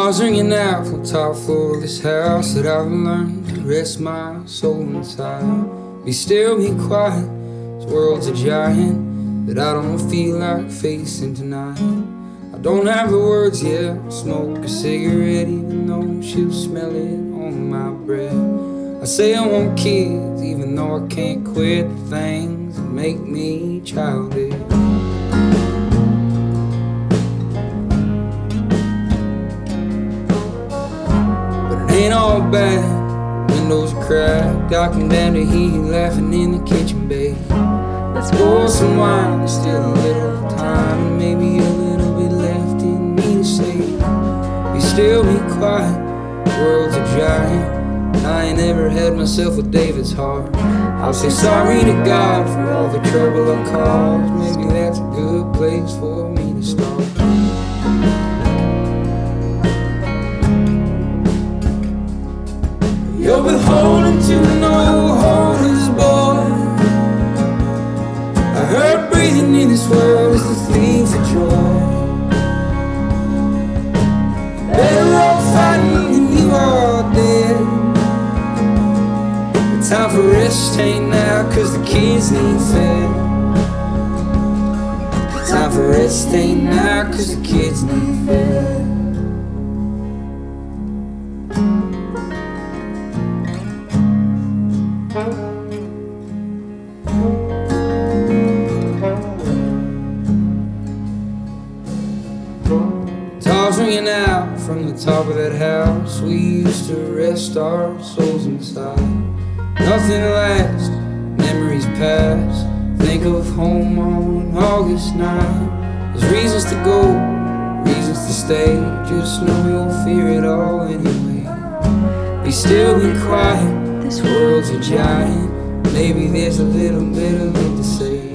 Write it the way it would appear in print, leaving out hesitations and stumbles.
Guitars ringing out from the top floor of this house that I've learned to rest my soul inside. Be still, be quiet, this world's a giant that I don't feel like facing tonight. I don't have the words yet, I'll smoke a cigarette even though she'll smell it on my breath. I say I want kids even though I can't quit the things that make me childish. Ain't all bad, windows are cracked, I can down to hear you laughing in the kitchen, babe. Let's pour some wine, there's still a little time, and maybe a little bit left in me to say. Be still, be quiet, the world's a giant, I ain't ever had myself with David's heart. I'll say sorry to God for all the trouble I caused, maybe that's a good place for me to start. You're beholden to an old homeless boy. I heard breathing in this world is the thief of joy. Better off fighting than you are dead. The time for rest ain't now, cause the kids need fed. The time for rest ain't now, cause the kids need fed. Guitars ringing out from the top of that house we used to rest our souls inside. Nothing lasts, memories pass. Think of home on August night. There's reasons to go, reasons to stay. Just know you'll fear it all anyway. Be still, be quiet, this world's a giant. Maybe there's a little bit of it to say.